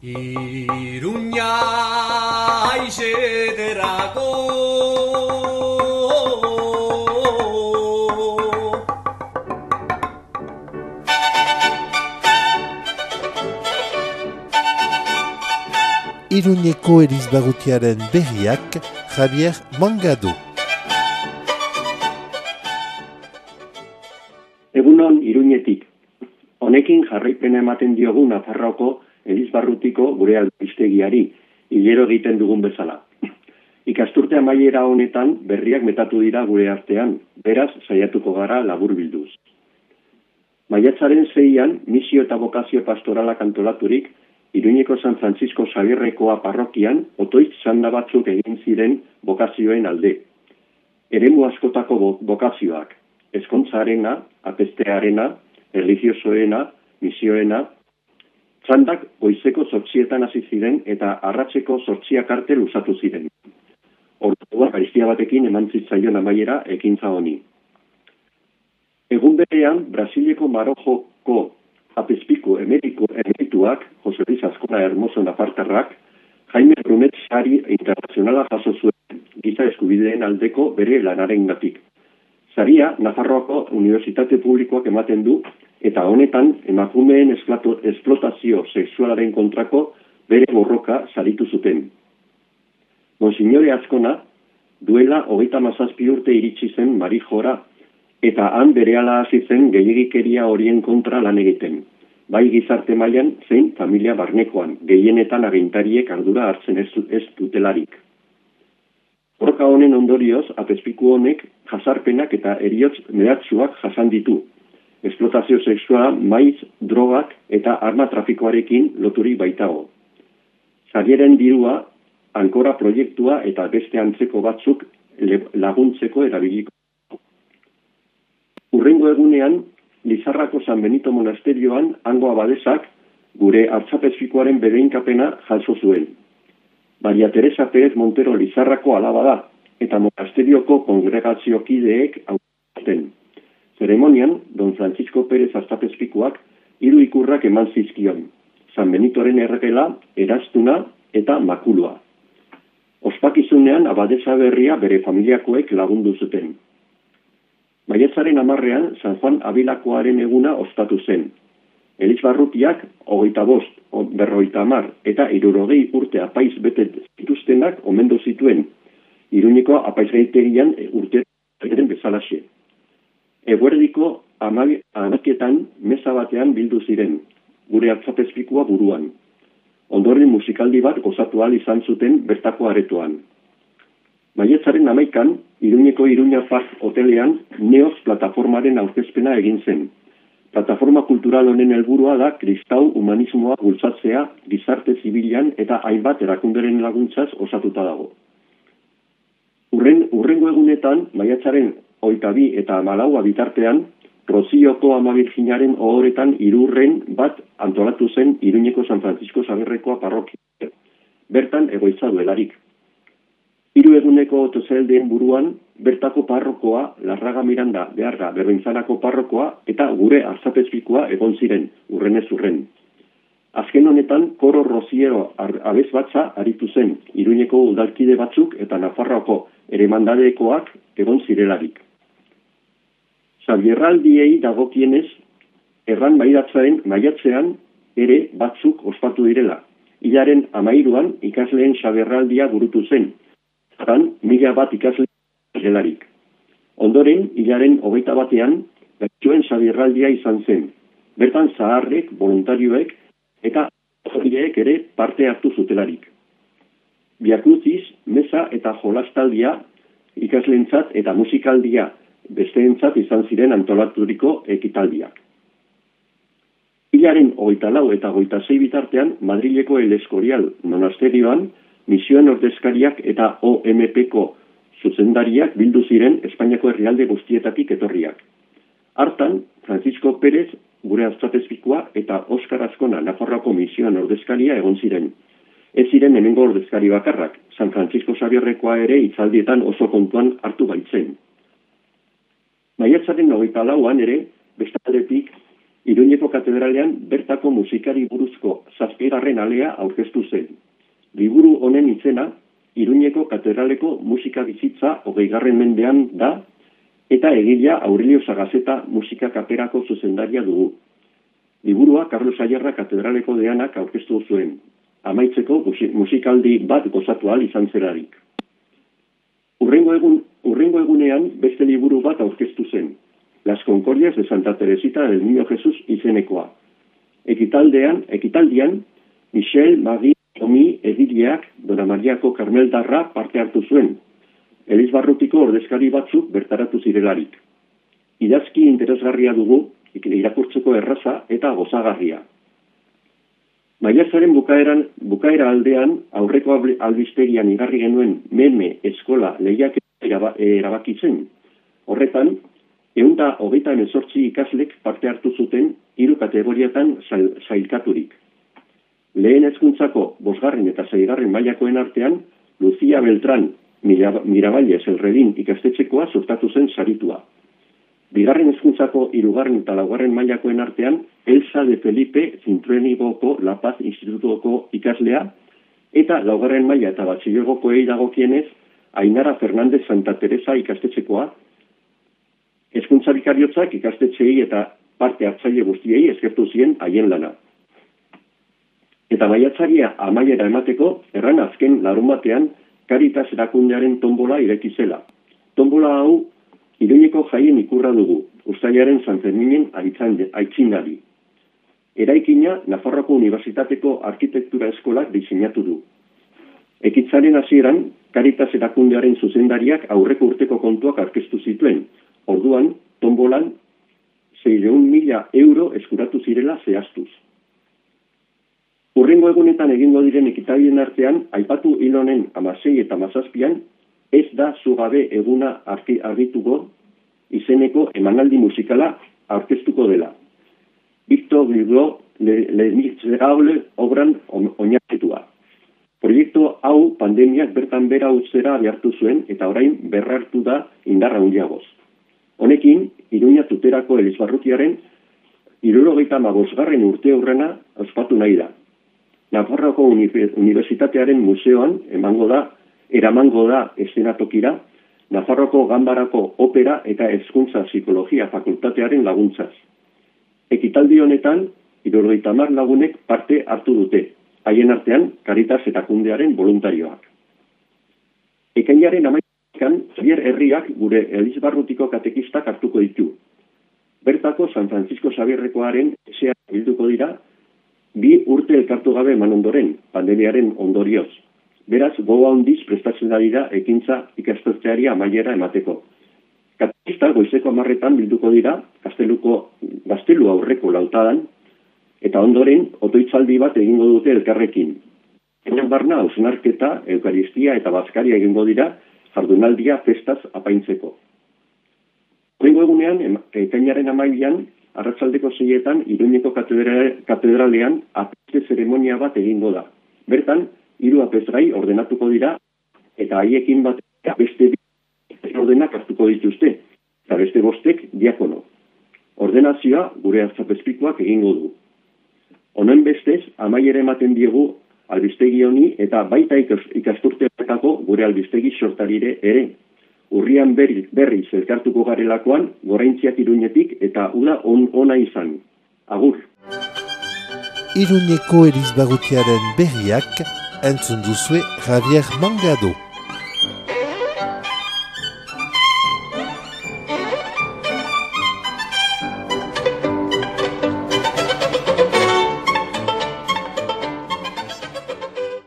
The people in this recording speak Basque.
Iruña aixederako Iruñeko Elizbarrutiaren berriak Javier Mangado. Egunon Iruñetik. Honekin jarraipena ematen diogu Nafarroako Elizbarrutiko gure albistegiari, hilero egiten dugun bezala. Ikasturte amaiera honetan berriak metatu dira gure artean, beraz saiatuko gara laburbilduz. Maiatzaren 6an misio eta bokazio pastoralak antolaturik, Iruñeko San Francisco Xabierrekoa parrokian otoitz sanda batzuk egin ziren bokazioen alde. Eremu askotako bokazioak, ezkontzarena, apestearena, erlijiosoena, misioena, txandak goizeko 8etan hasi ziren eta arratseko 8 arte luzatu ziren. Orduan gaiztia batekin eman zitzaion amaiera ekintza honi. Egun berean, Brasileko Marojoko apezpiku emerituak, Jose Luis Azkona Hermoso Nafartarrak, Jaime Brunet sari internazionala jaso zuen giza eskubideen aldeko bere lanarengatik. Saria Nafarroako Unibertsitate Publikoak ematen du, eta honetan emakumeen esplotazio sexualaren kontrako bere borroka saritu zuten. Monsignore Azkona duela 37 urte iritsi zen Marijora, eta han berehala hasi zen gehiegikeria horien kontra lan egiten. Bai gizarte mailan zein familia barnekoan, gehienetan agintariek ardura hartzen ez dutelarik. Borroka honen ondorioz, apezpiku honek jasarpenak eta heriotz mehatxuak jasan ditu. Esplotazio sexuala, maiz, drogak eta arma trafikoarekin loturik baitago. Sarieren dirua, Ankora proiektua eta beste antzeko batzuk laguntzeko erabiliko. Hurrengo egunean, Lizarrako San Benito monasterioan hango abadesak gure artzapezfikoaren bedeinkapena jaso zuen. Maria Teresa Pérez Montero Lizarrako alaba da, eta monasterioko kongregaziokideek aurten. Zeremonian, Don Francisco Pérez artzapezfikoak 3 ikurrak eman zizkion, San Benitoren erregela, eraztuna eta makulua. Ospakizunean abadesa berria bere familiakoek lagundu zuten. Maiatzaren 10ean San Juan Abilakoaren eguna ospatu zen. Elizbarrutiak 25, 50 eta 60 urte apaiz bete zituztenak omendu zituen. Iruñeko apaizgaitegian urte egiten bezalaxe. Eguerdiko 11etan meza batean bildu ziren, gure artzapezpikua buruan. Ondoren musikaldi bat gozatu ahal izan zuten bertako aretoan. Maiatzaren 11an, Iruñeko Iruña Park hotelean Neoz plataformaren aurkezpena egin zen. Plataforma kultural honen helburua da kristau humanismoa bultzatzea gizarte zibilan eta hainbat erakunderen laguntzaz osatuta dago. Hurrengo egunetan, maiatzaren 22 eta 14 bitartean, Rozioko Ama Birjinaren ohoretan 3 bat antolatu zen Iruñeko San Francisco Xabierrekoa parrokia. Bertan egoitza duelarik. 3 eguneko otozeldeen buruan, bertako parrokoa, Larraga Miranda Beharra Berbintzanako parrokoa eta gure artzapezpikoa egon ziren, urrenez urren. Azken honetan, Koro Roziero abesbatza aritu zen, Iruñeko udalkide batzuk eta Nafarroako eremandadekoak egon zirelarik. Xabierraldiei dagokienez, erran maiatzean ere batzuk ospatu direla. Hilaren 13an ikasleen Xabierraldia burutu zen. Zan, 1000 bat ikasle direlarik. Ondoren, hilaren 21ean, gaitxoen Xabierraldia izan zen. Bertan zaharrek, voluntarioek eta zorgileek ere parte hartu zutelarik. Biakruziz, meza eta jolastaldia ikasleentzat eta musikaldia besteentzat izan ziren antolaturiko ekitaldiak. Hilaren 24 eta 26 bitartean, Madrileko El Escorial monasterioan, misioen ordezkariak eta OMPko zuzendariak bildu ziren Espainiako herrialde guztietatik etorriak. Hartan, Francisco Pérez, gure artzapezpikoa eta Oskar Azkona Nafarroako misioen ordezkaria egon ziren. Ez ziren hemengo ordezkari bakarrak, San Francisco Xabierrekoa ere hitzaldietan oso kontuan hartu baitzen. Maiatzaren 24an ere, bestaldetik, Iruñeko katedralean bertako musikari buruzko 7. alea aurkeztu zen. Liburu honen izena, Iruñeko katedraleko musika bizitza 20. mendean da, eta egilea Aurelio Sagazeta musika kaperako zuzendaria dugu. Liburua Carlos Ayerra katedraleko deanak aurkeztu zuen, amaitzeko musikaldi bat gozatu ahal izan zelarik. Urrengo egunean beste liburu bat aurkeztu zen, Las Concordias de Santa Teresita del Niño Jesús izenekoa. Ekitaldian, Michel Marie Tomi egileak Dona Mariako Karmeldarra parte hartu zuen, Elizbarrutiko ordezkari batzuk bertaratu zirelarik. Idazki interesgarria dugu, irakurtzeko erraza eta gozagarria. Maiatzaren bukaera aldean, aurreko albistegian igarri genuen meme eskola lehiak erabakitzen. Horretan, 128 ikaslek parte hartu zuten 3 kategoriatan sailkaturik. Lehen hezkuntzako 5. eta 6. mailakoen artean, Lucia Beltrán Miravalles Elredin ikastetxekoa sortatu zen saritua. 2. hezkuntzako 3. eta 4. mailakoen artean, Elsa de Felipe Zintruenigoko La Paz Institutuko ikaslea, eta 4. maila eta batxilergokoei dagokienez, Ainara Fernández Santa Teresa ikastetxekoa, hezkuntza bikariotzak ikastetxeei eta parte hartzaile guztiei eskertu zien haien lana. Eta maiatzaria amaiera emateko, erran azken larunbatean Caritas erakundearen tombola ireki zela. Tombola hau Iruñeko jaien ikurra dugu, uztailaren San Ferminen aitzindari. Eraikina Nafarroako Unibertsitateko Arkitektura Eskolak diseinatu du. Ekitzaren hasieran, Caritas erakundearen zuzendariak aurreko urteko kontuak aurkeztu zituen. Orduan, tombolan 600.000 euro eskuratu zirela zehaztuz. Urrengo egunetan egingo diren ekitaldien artean, aipatu hil honen 16 eta 17an, ez da zugabe eguna argituko izeneko emanaldi musikala aurkeztuko dela. Victor Hugo Les Miserables obran oinarritua. Proiektu hau pandemiak bertan bera utzera behartu zuen eta orain berrartu da indarra handiagoz. Honekin, Iruña Tuterako Elizbarrutiaren 75. urteurrena ospatu nahi da. Nafarroako Unibertsitatearen museoan eramango da eszenatokira, Nafarroako Ganbarako Opera eta Hezkuntza Psikologia Fakultatearen laguntzaz. Ekitaldi honetan, 70 lagunek parte hartu dute, haien artean Caritas erakundearen voluntarioak. Ekainaren amaikan, Xavier Herriak gure Elizbarrutiko katekistak hartuko ditu. Bertako San Francisco Xavierrekoaren etxea bilduko dira, 2 urte elkartu gabe eman ondoren, pandemiaren ondorioz. Beraz, gogo handiz prestatzen da dira ekintza ikasturteari amaiera emateko. Katekista goizeko 10 bilduko dira, Gaztelu aurreko lautadan, eta ondoren, otoitzaldi bat egingo dute elkarrekin. Enan barna, hausnarketa, eukaristia eta bazkaria egingo dira, jardunaldia festaz apaintzeko. Horrengo egunean, ekainaren amailean, arratsaldeko 6etan Iruñeko katedralean apeste zeremonia bat egingo da. Bertan, 3 apestrai ordenatuko dira, eta haiekin batera beste 2 ordenak hartuko dituzte, eta beste 5 diakono. Ordenazioa gure artzapezpikoak egingo du. Honen bestez, amaiera ematen diegu albistegi honi eta baita ikasturteetako gure albistegi sortarire ere. Urrian berriz elkartuko garelakoan, Goraintziak Iruñetik eta uda ona izan. Agur! Iruñeko Elizbarrutiaren berriak entzun duzue Javier Mangado.